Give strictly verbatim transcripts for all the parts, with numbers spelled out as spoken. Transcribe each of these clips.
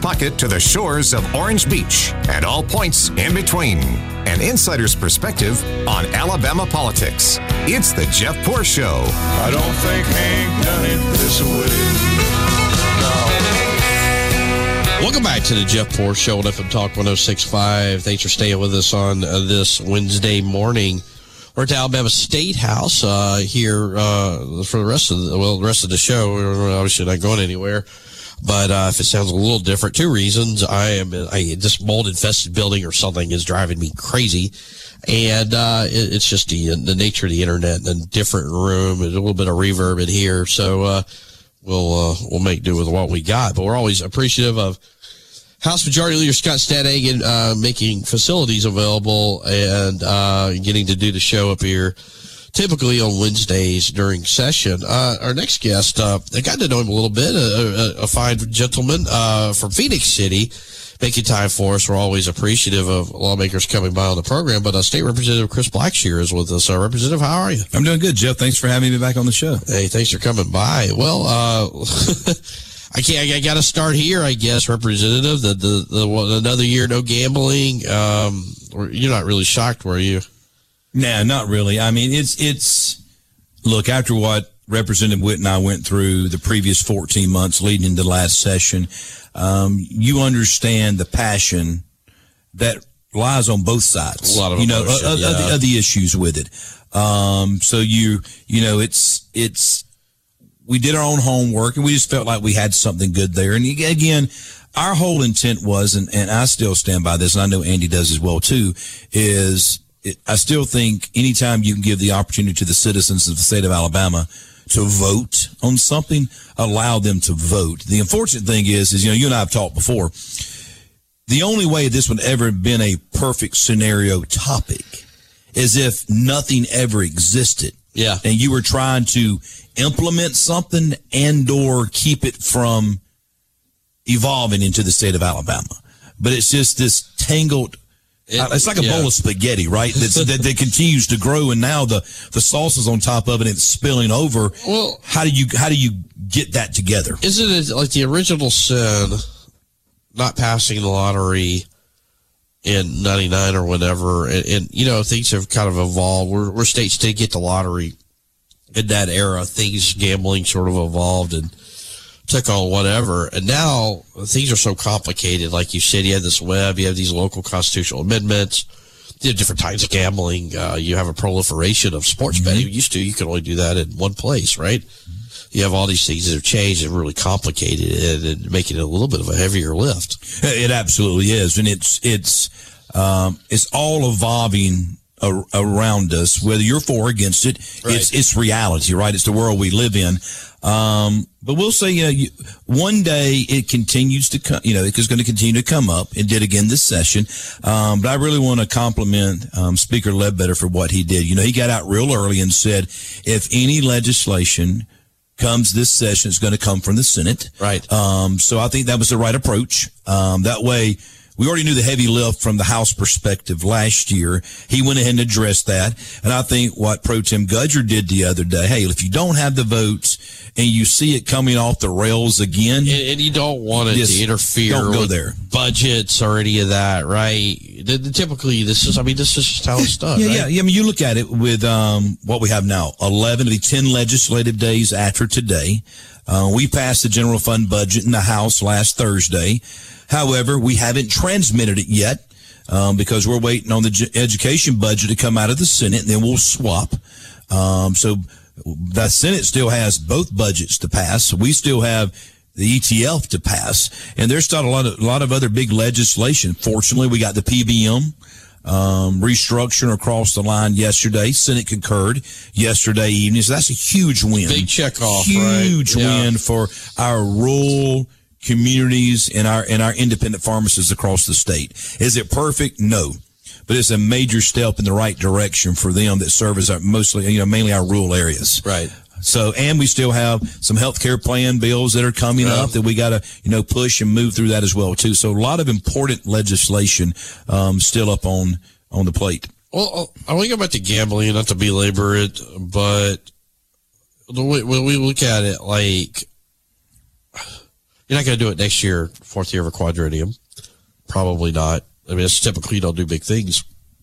pocket to the shores of Orange Beach and all points in between. An insider's perspective on Alabama politics. It's the Jeff Poor Show. I don't think Hank done it this way. Welcome back to the Jeff Poor Show on F M Talk one oh six point five. Thanks for staying with us on uh, this Wednesday morning. We're at the Alabama State House uh, here uh, for the rest of the, well, the rest of the show. We're obviously not going anywhere. But uh, if it sounds a little different, two reasons. I am I, this mold-infested building or something is driving me crazy. And uh, it, it's just the, the nature of the internet and a different room. There's a little bit of reverb in here. So uh, we'll uh, we'll make do with what we got. But we're always appreciative of House Majority Leader Scott Stadhagen uh, making facilities available and uh, getting to do the show up here, typically on Wednesdays during session. Uh, our next guest, uh, I got to know him a little bit, a, a, a fine gentleman uh, from Phoenix City, making time for us. We're always appreciative of lawmakers coming by on the program, but uh, State Representative Chris Blackshear is with us. Uh, Representative, how are you? I'm doing good, Jeff. Thanks for having me back on the show. Hey, thanks for coming by. Well, uh... I can't. I got to start here, I guess, Representative. The, the the another year no gambling. Um, you're not really shocked, were you? Nah, not really. I mean, it's it's look after what Representative Witt and I went through the previous fourteen months leading into the last session. Um, you understand the passion that lies on both sides. A lot of you know emotion, of, yeah. of, the, of the issues with it. Um, so you you know it's it's. We did our own homework, and we just felt like we had something good there. And again, our whole intent was, and, and I still stand by this, and I know Andy does as well too, is it, I still think anytime you can give the opportunity to the citizens of the state of Alabama to vote on something, allow them to vote. The unfortunate thing is, is you know, you and I have talked before, the only way this would ever have been a perfect scenario topic is if nothing ever existed. Yeah. And you were trying to implement something and or keep it from evolving into the state of Alabama. But it's just this tangled, it, it's like a yeah. bowl of spaghetti, right? That's, that, that continues to grow, and now the, the sauce is on top of it and it's spilling over. Well, how do you how do you get that together? Isn't it like the original sin, not passing the lottery in ninety-nine or whatever, and, and you know, things have kind of evolved. Where, where states did get the lottery in that era, things, gambling sort of evolved and took on whatever. And now things are so complicated. Like you said, you have this web, you have these local constitutional amendments, you have different types of gambling. Uh, you have a proliferation of sports mm-hmm. betting. Used to, you could only do that in one place, right? You have all these things that have changed and really complicated it and making it a little bit of a heavier lift. It absolutely is. And it's, it's, um, it's all evolving a- around us, whether you're for or against it. Right. It's, it's reality, right? It's the world we live in. Um, but we'll say, uh, you, one day it continues to come, you know, it's going to continue to come up. It did again this session. Um, but I really want to compliment, um, Speaker Ledbetter for what he did. You know, he got out real early and said, if any legislation comes this session, it's going to come from the Senate. Right. Um, so I think that was the right approach. Um, that way, we already knew the heavy lift from the House perspective last year. He went ahead and addressed that. And I think what Pro Tem Gudger did the other day, hey, if you don't have the votes and you see it coming off the rails again. And, and you don't want it to interfere don't go with there. budgets or any of that, right? The, the, typically, this is, I mean, this is just how it's done. Yeah, right? yeah, yeah. I mean, you look at it with um, what we have now, eleven, the ten legislative days after today. Uh, we passed the general fund budget in the House last Thursday. However, we haven't transmitted it yet um, because we're waiting on the j- education budget to come out of the Senate, and then we'll swap. Um, so the Senate still has both budgets to pass. We still have the E T F to pass, and there's still a lot of a lot of other big legislation. Fortunately, we got the P B M um, restructuring across the line yesterday. Senate concurred yesterday evening, so that's a huge win. Big check off, huge right? win Yeah. for our rural communities and our and our independent pharmacists across the state. Is it perfect? No. But it's a major step in the right direction for them that serve as our mostly, you know, mainly our rural areas. Right. So, and we still have some health care plan bills that are coming Yeah. up that we got to, you know, push and move through that as well, too. So a lot of important legislation um, still up on, on the plate. Well, I want to go back to gambling, not to belabor it, but the way, when we look at it, like, You're not going to do it next year, fourth year of a quadrennium. Probably not. I mean, it's typically you don't do big things.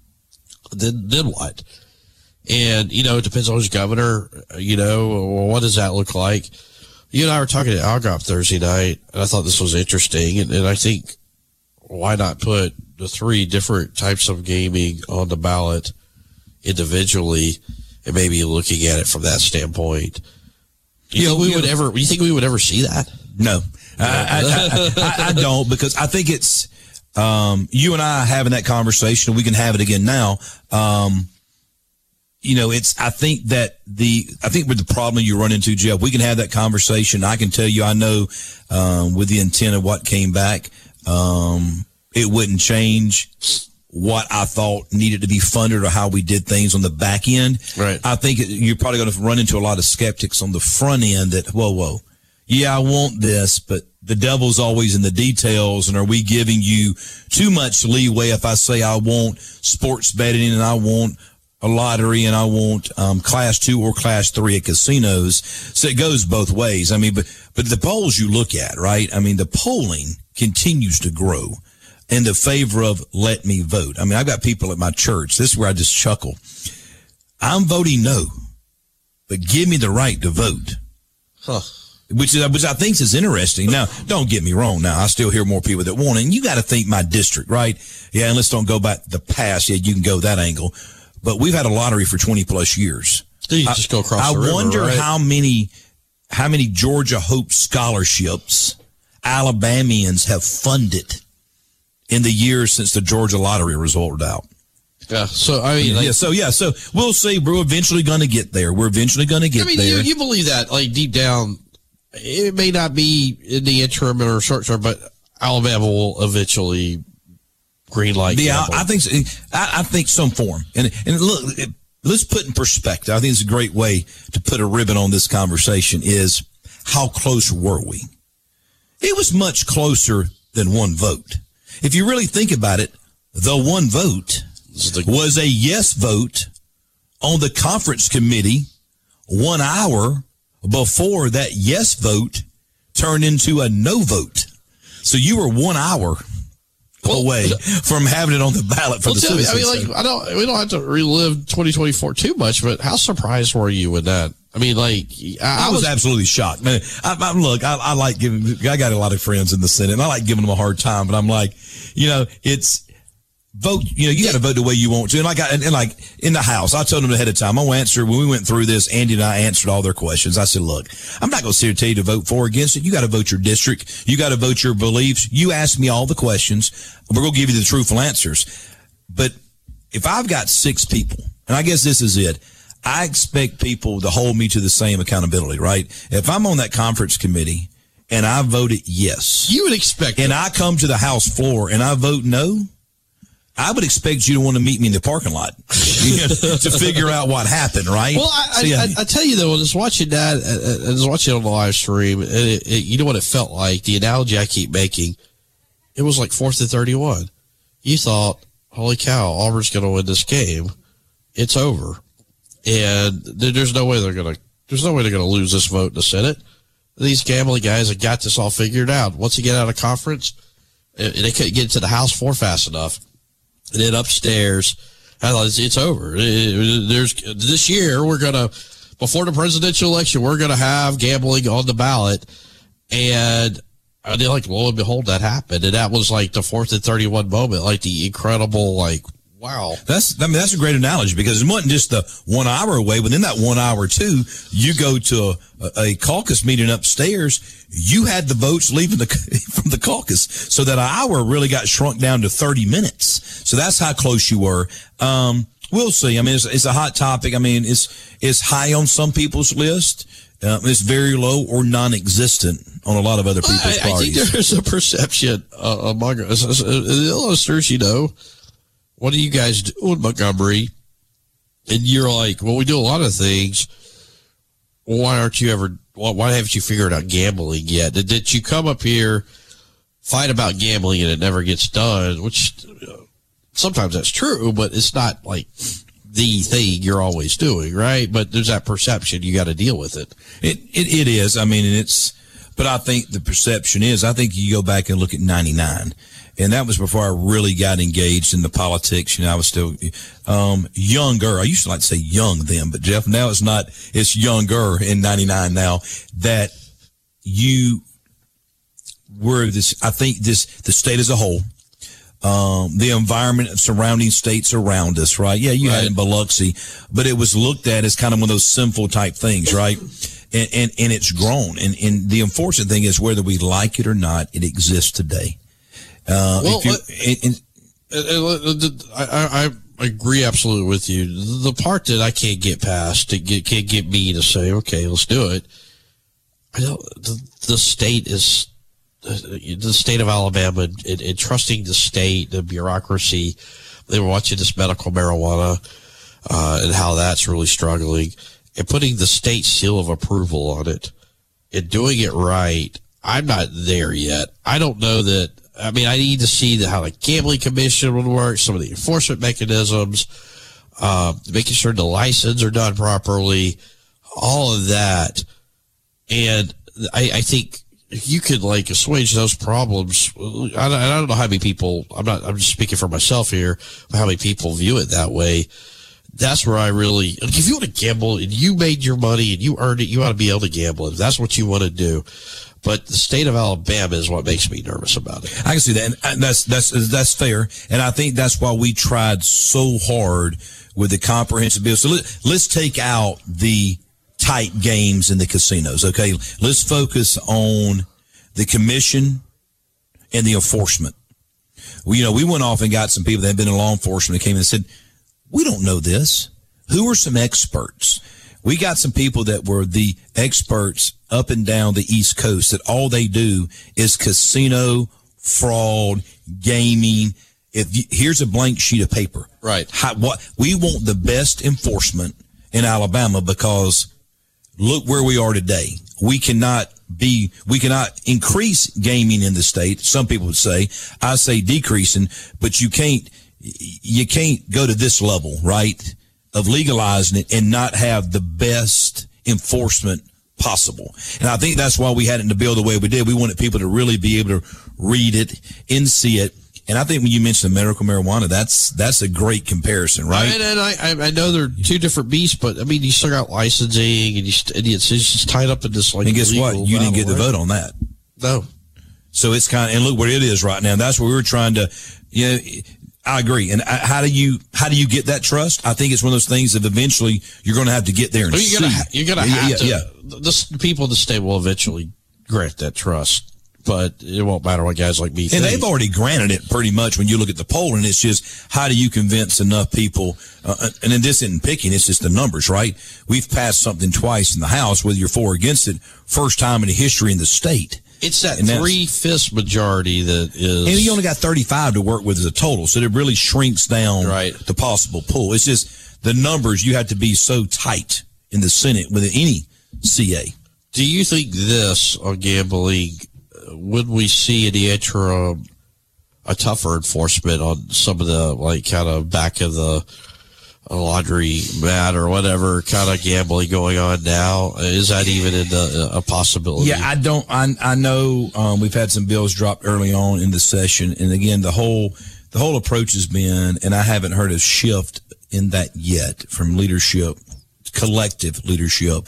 Then, then what? And, you know, it depends on who's governor, you know, well, what does that look like? You and I were talking at Algop Thursday night, and I thought this was interesting. And, and I think, why not put the three different types of gaming on the ballot individually and maybe looking at it from that standpoint? Do you Yeah, think we we- would ever, you think we would ever see that? No, I, I, I, I, I don't, because I think it's, um, you and I having that conversation, we can have it again now. Um, you know, it's, I think that the, I think with the problem you run into, Jeff, we can have that conversation. I can tell you, I know, um, with the intent of what came back, um, it wouldn't change what I thought needed to be funded or how we did things on the back end. Right. I think you're probably going to run into a lot of skeptics on the front end that, whoa, whoa, yeah, I want this, but the devil's always in the details. And are we giving you too much leeway if I say I want sports betting and I want a lottery and I want um, class two or class three at casinos? So it goes both ways. I mean, but, but the polls you look at, right? I mean, the polling continues to grow in the favor of let me vote. I mean, I've got people at my church. This is where I just chuckle. I'm voting no, but give me the right to vote. Huh. Which is, which I think is interesting. Now, don't get me wrong. Now, I still hear more people that want it. And you got to think my district, right? Yeah, and let's don't go back to the past. Yeah, you can go that angle. But we've had a lottery for twenty plus years. You just go across I the river, wonder right? how many, how many Georgia Hope scholarships Alabamians have funded in the years since the Georgia lottery was rolled out. Yeah. So, I mean, like, yeah. So, yeah. So we'll see. We're eventually going to get there. We're eventually going to get I mean, there. you, you believe that, like, deep down, it may not be in the interim or short term, but Alabama will eventually green light. Yeah, gambling. I, I think so. I, I think some form. And and look, it, let's put in perspective. I think it's a great way to put a ribbon on this conversation is how close were we? It was much closer than one vote. If you really think about it, the one vote was a yes vote on the conference committee one hour before that yes vote turned into a no vote. So you were one hour Well, away from having it on the ballot for well, the tell me, citizens. I mean, like, I don't, we don't have to relive twenty twenty-four too much, but how surprised were you with that? I mean, like, I, I was absolutely shocked, man. I, I, look, I, I like giving, I got a lot of friends in the Senate and I like giving them a hard time, but I'm like, you know, it's vote, you know, you got to vote the way you want to. And like, I, and, and like in the House, I told them ahead of time, I'm going to answer, when we went through this, Andy and I answered all their questions. I said, look, I'm not going to sit here and tell you to vote for or against it. You got to vote your district. You got to vote your beliefs. You ask me all the questions. We're going to give you the truthful answers. But if I've got six people, and I guess this is it, I expect people to hold me to the same accountability, right? If I'm on that conference committee and I voted yes, you would expect, and I come to the House floor and I vote no, I would expect you to want to meet me in the parking lot you know, to figure out what happened, right? Well, I, So, yeah. I, I, I tell you though, when I was watching that, uh, I was watching it on the live stream, and it, it, you know what it felt like? The analogy I keep making, it was like fourth and thirty-one. You thought, holy cow, Auburn's going to win this game. It's over. And there's no way they're going to, there's no way they're going to lose this vote in the Senate. These gambling guys have got this all figured out. Once they get out of conference, they couldn't get to the House floor fast enough. And then upstairs, I thought it's, it's over. It, there's this year we're gonna before the presidential election we're gonna have gambling on the ballot, and I did like lo and behold that happened, and that was like the fourth and thirty-one moment, like the incredible like. Wow. That's, I mean, that's a great analogy because it wasn't just the one hour away. Within that one hour too, you go to a, a caucus meeting upstairs. You had the votes leaving the, from the caucus. So that hour really got shrunk down to thirty minutes. So that's how close you were. Um, we'll see. I mean, it's, it's a hot topic. I mean, it's, it's high on some people's list. Uh, it's very low or non-existent on a lot of other people's I, I parties. think there's a perception uh, among us, uh, the listeners, you know, what do you guys do in Montgomery? And you're like, well, we do a lot of things. Why aren't you ever, why haven't you figured out gambling yet? Did, did you come up here, fight about gambling, and it never gets done? Which uh, sometimes that's true, but it's not like the thing you're always doing, right? But there's that perception. You got to deal with it. It, it, it is. I mean, and it's, But I think the perception is, I think you go back and look at ninety-nine, and that was before I really got engaged in the politics. You know, I was still um, younger. I used to like to say young then, but Jeff, now it's not, it's younger in ninety-nine now, that you were this, I think this, the state as a whole, um, the environment of surrounding states around us, right? Yeah, you right. had it in Biloxi, but it was looked at as kind of one of those sinful type things, right? And, and, and it's grown. And, and the unfortunate thing is, whether we like it or not, it exists today. Uh, well, if you, and, and, I, I agree absolutely with you. The part that I can't get past, to get, can't get me to say, okay, let's do it. I don't, the, the state is, the state of Alabama, and, and trusting the state, the bureaucracy. They were watching this medical marijuana uh, and how that's really struggling. And putting the state seal of approval on it and doing it right, I'm not there yet. I don't know that. I mean, I need to see the, how the gambling commission would work, some of the enforcement mechanisms, uh, making sure the licenses are done properly, all of that. And I, I think if you could like assuage those problems, I don't, I don't know how many people, I'm not, I'm just speaking for myself here, how many people view it that way. That's where I really, like, if you want to gamble and you made your money and you earned it, you ought to be able to gamble if that's what you want to do. But the state of Alabama is what makes me nervous about it. I can see that. And that's, that's, that's fair. And I think that's why we tried so hard with the comprehensive bill. So let, let's take out the tight games in the casinos. Okay. Let's focus on the commission and the enforcement. We, you know, we went off and got some people that had been in law enforcement that came in and said, we don't know this. Who are some experts? We got some people that were the experts up and down the East Coast that all they do is casino, fraud, gaming. If you, here's a blank sheet of paper. Right. How, what we want the best enforcement in Alabama, because look where we are today. We cannot be, we cannot increase gaming in the state. Some people would say, I say decreasing, but you can't, you can't go to this level, right, of legalizing it and not have the best enforcement possible. And I think that's why we had it in the bill the way we did. We wanted people to really be able to read it and see it. And I think when you mention medical marijuana, that's that's a great comparison, right? And, and I I know they're two different beasts, but I mean, you still got licensing, and, you st- and it's, it's just tied up in this like. And guess what? You didn't get the right? vote on that. No. So it's kind of, and look where it is right now. That's where we were trying to, you know. I agree. And how do you how do you get that trust? I think it's one of those things that eventually you're going to have to get there and well, you're see. Gonna, you're going to yeah, have yeah, to. Yeah. The, the people in the state will eventually grant that trust, but it won't matter what guys like me and think. And they've already granted it pretty much when you look at the poll, and it's just how do you convince enough people? Uh, and then this isn't picking; it's just the numbers, right? We've passed something twice in the House, whether you're for or against it, first time in the history in the state. It's that three-fifths majority that is... And you only got thirty-five to work with as a total, so it really shrinks down right. the possible pool. It's just the numbers, you have to be so tight in the Senate with any C A. Do you think this on gambling, would we see in the interim a tougher enforcement on some of the, like, kind of back of the laundry mat or whatever kind of gambling going on now? Is that even in the, a possibility? Yeah, I don't. I I know um, we've had some bills dropped early on in the session, and again, the whole the whole approach has been, and I haven't heard a shift in that yet from leadership, collective leadership,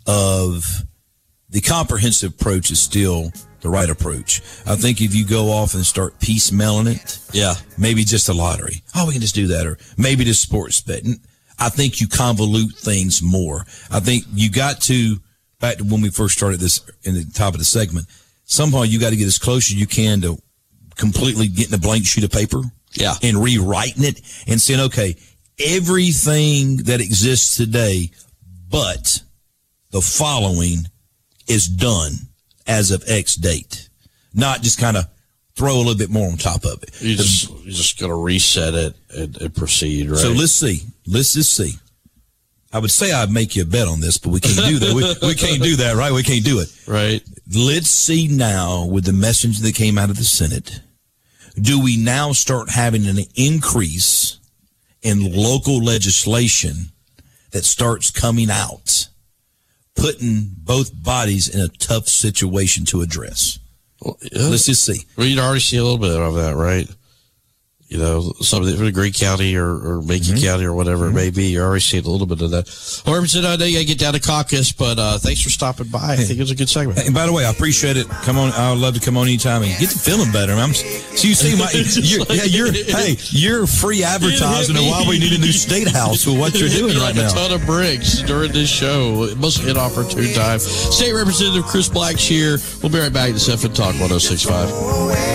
of the comprehensive approach is still the right approach. I think if you go off and start piecemealing it, yeah, maybe just a lottery. Oh, we can just do that, or maybe just sports betting. I think you convolute things more. I think you got to, back to when we first started this in the top of the segment, somehow you got to get as close as you can to completely getting a blank sheet of paper, yeah, and rewriting it and saying, okay, everything that exists today, but the following is done as of X date, not just kind of throw a little bit more on top of it. You just, you're just going to reset it and, and proceed, right? So let's see. Let's just see. I would say I'd make you a bet on this, but we can't do that. We, we can't do that, right? We can't do it. Right. Let's see now with the message that came out of the Senate. Do we now start having an increase in local legislation that starts coming out putting both bodies in a tough situation to address. Well, yeah. Let's just see. Well, you'd already see a little bit of that, right? You know, something from Greene County or, or Macon mm-hmm. County or whatever mm-hmm. it may be. You're already seeing a little bit of that. Orbison, I know you got to get down to caucus, but uh, thanks for stopping by. I think it was a good segment. And by the way, I appreciate it. Come on, I would love to come on anytime and get to feeling better. I'm, so you see, my, you're, yeah, you're, hey, you're free advertising of why we need a new state house with what you're doing right now. A ton of bricks during this show. It must hit opportune time. State Representative Chris Black's here. We'll be right back to Seven Talk one oh six point five.